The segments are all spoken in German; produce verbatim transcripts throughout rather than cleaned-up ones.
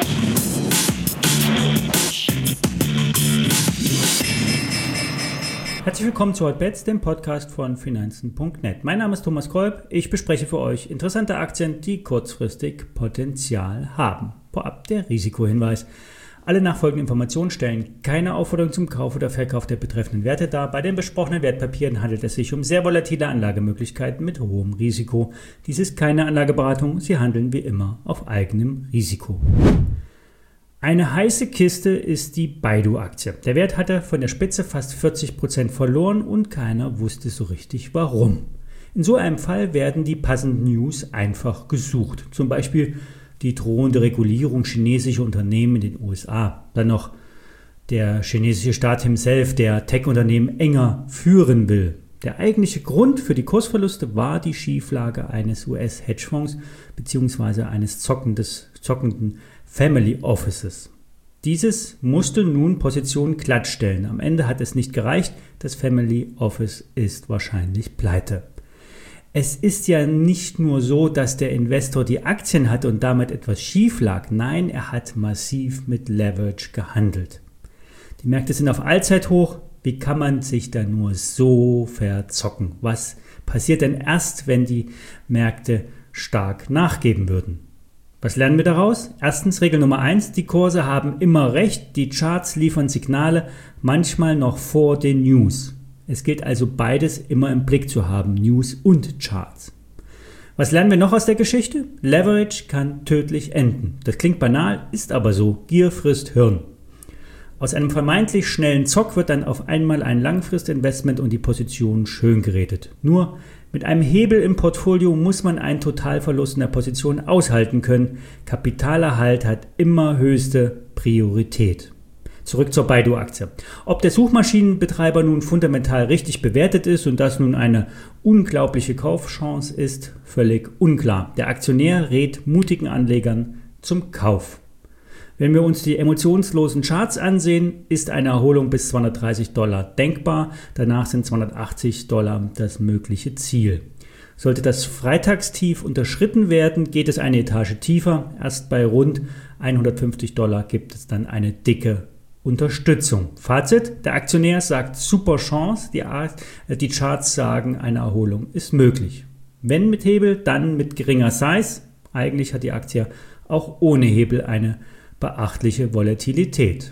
Herzlich willkommen zu Hotbets, dem Podcast von Finanzen punkt net. Mein Name ist Thomas Kolb. Ich bespreche für euch interessante Aktien, die kurzfristig Potenzial haben. Vorab der Risikohinweis. Alle nachfolgenden Informationen stellen keine Aufforderung zum Kauf oder Verkauf der betreffenden Werte dar. Bei den besprochenen Wertpapieren handelt es sich um sehr volatile Anlagemöglichkeiten mit hohem Risiko. Dies ist keine Anlageberatung, Sie handeln wie immer auf eigenem Risiko. Eine heiße Kiste ist die Baidu-Aktie. Der Wert hatte von der Spitze fast vierzig Prozent verloren und keiner wusste so richtig warum. In so einem Fall werden die passenden News einfach gesucht. Zum Beispiel die drohende Regulierung chinesischer Unternehmen in den U S A. Dann noch der chinesische Staat himself, der Tech-Unternehmen enger führen will. Der eigentliche Grund für die Kursverluste war die Schieflage eines U S-Hedgefonds bzw. eines zockendes, zockenden Family Offices. Dieses musste nun Positionen glattstellen. Am Ende hat es nicht gereicht. Das Family Office ist wahrscheinlich pleite. Es ist ja nicht nur so, dass der Investor die Aktien hatte und damit etwas schief lag. Nein, er hat massiv mit Leverage gehandelt. Die Märkte sind auf Allzeithoch. Wie kann man sich da nur so verzocken? Was passiert denn erst, wenn die Märkte stark nachgeben würden? Was lernen wir daraus? Erstens, Regel Nummer eins, die Kurse haben immer recht, die Charts liefern Signale, manchmal noch vor den News. Es gilt also beides immer im Blick zu haben, News und Charts. Was lernen wir noch aus der Geschichte? Leverage kann tödlich enden. Das klingt banal, ist aber so. Gier frisst Hirn. Aus einem vermeintlich schnellen Zock wird dann auf einmal ein Langfristinvestment und die Position schön geredet. Nur mit einem Hebel im Portfolio muss man einen Totalverlust in der Position aushalten können. Kapitalerhalt hat immer höchste Priorität. Zurück zur Baidu-Aktie. Ob der Suchmaschinenbetreiber nun fundamental richtig bewertet ist und das nun eine unglaubliche Kaufchance ist, völlig unklar. Der Aktionär rät mutigen Anlegern zum Kauf. Wenn wir uns die emotionslosen Charts ansehen, ist eine Erholung bis zweihundertdreißig Dollar denkbar. Danach sind zweihundertachtzig Dollar das mögliche Ziel. Sollte das Freitagstief unterschritten werden, geht es eine Etage tiefer. Erst bei rund hundertfünfzig Dollar gibt es dann eine dicke Unterstützung. Fazit, der Aktionär sagt super Chance, die, die Charts sagen, eine Erholung ist möglich. Wenn mit Hebel, dann mit geringer Size. Eigentlich hat die Aktie auch ohne Hebel eine beachtliche Volatilität.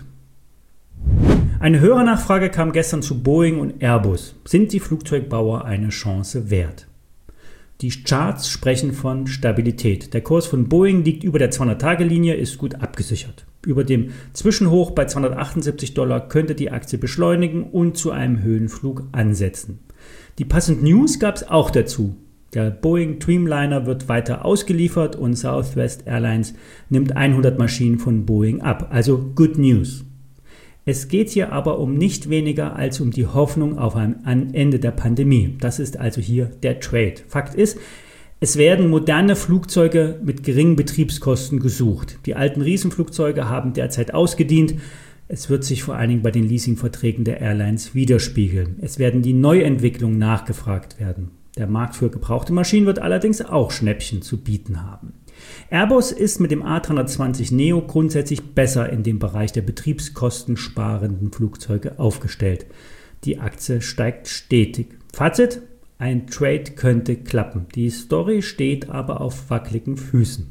Eine Hörernachfrage kam gestern zu Boeing und Airbus. Sind die Flugzeugbauer eine Chance wert? Die Charts sprechen von Stabilität. Der Kurs von Boeing liegt über der zweihundert-Tage-Linie, ist gut abgesichert. Über dem Zwischenhoch bei zweihundertachtundsiebzig Dollar könnte die Aktie beschleunigen und zu einem Höhenflug ansetzen. Die passenden News gab es auch dazu. Der Boeing Dreamliner wird weiter ausgeliefert und Southwest Airlines nimmt hundert Maschinen von Boeing ab. Also Good News. Es geht hier aber um nicht weniger als um die Hoffnung auf ein Ende der Pandemie. Das ist also hier der Trade. Fakt ist, es werden moderne Flugzeuge mit geringen Betriebskosten gesucht. Die alten Riesenflugzeuge haben derzeit ausgedient. Es wird sich vor allen Dingen bei den Leasingverträgen der Airlines widerspiegeln. Es werden die Neuentwicklungen nachgefragt werden. Der Markt für gebrauchte Maschinen wird allerdings auch Schnäppchen zu bieten haben. Airbus ist mit dem A dreihundertzwanzig Neo grundsätzlich besser in dem Bereich der betriebskostensparenden Flugzeuge aufgestellt. Die Aktie steigt stetig. Fazit: Ein Trade könnte klappen. Die Story steht aber auf wackeligen Füßen.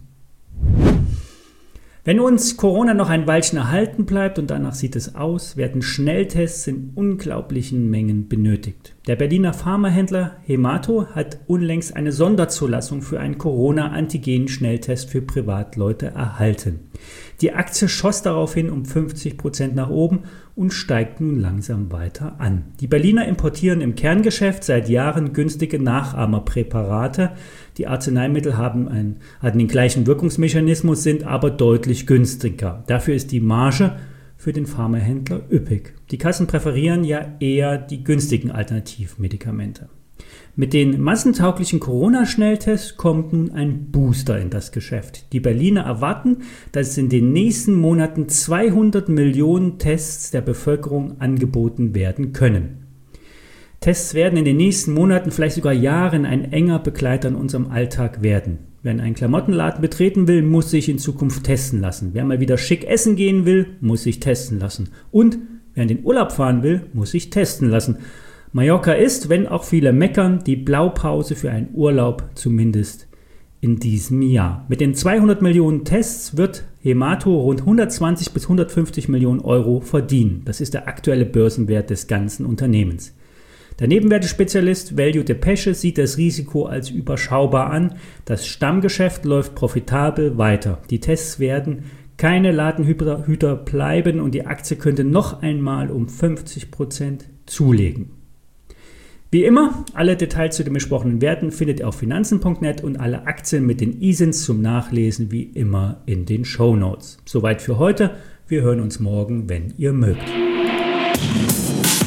Wenn uns Corona noch ein Weilchen erhalten bleibt, und danach sieht es aus, werden Schnelltests in unglaublichen Mengen benötigt. Der Berliner Pharmahändler Hemato hat unlängst eine Sonderzulassung für einen Corona-Antigen-Schnelltest für Privatleute erhalten. Die Aktie schoss daraufhin um fünfzig Prozent nach oben und steigt nun langsam weiter an. Die Berliner importieren im Kerngeschäft seit Jahren günstige Nachahmerpräparate. Die Arzneimittel haben, einen, haben den gleichen Wirkungsmechanismus, sind aber deutlich günstiger. Dafür ist die Marge für den Pharmahändler üppig. Die Kassen präferieren ja eher die günstigen Alternativmedikamente. Mit den massentauglichen Corona-Schnelltests kommt nun ein Booster in das Geschäft. Die Berliner erwarten, dass es in den nächsten Monaten zweihundert Millionen Tests der Bevölkerung angeboten werden können. Tests werden in den nächsten Monaten, vielleicht sogar Jahren, ein enger Begleiter in unserem Alltag werden. Wer einen Klamottenladen betreten will, muss sich in Zukunft testen lassen. Wer mal wieder schick essen gehen will, muss sich testen lassen. Und wer in den Urlaub fahren will, muss sich testen lassen. Mallorca ist, wenn auch viele meckern, die Blaupause für einen Urlaub, zumindest in diesem Jahr. Mit den zweihundert Millionen Tests wird Hemato rund hundertzwanzig bis hundertfünfzig Millionen Euro verdienen. Das ist der aktuelle Börsenwert des ganzen Unternehmens. Der Nebenwertespezialist Value Depesche sieht das Risiko als überschaubar an. Das Stammgeschäft läuft profitabel weiter. Die Tests werden keine Ladenhüter bleiben und die Aktie könnte noch einmal um fünfzig Prozent zulegen. Wie immer, alle Details zu den besprochenen Werten findet ihr auf finanzen punkt net und alle Aktien mit den I S Ins zum Nachlesen wie immer in den Shownotes. Soweit für heute. Wir hören uns morgen, wenn ihr mögt.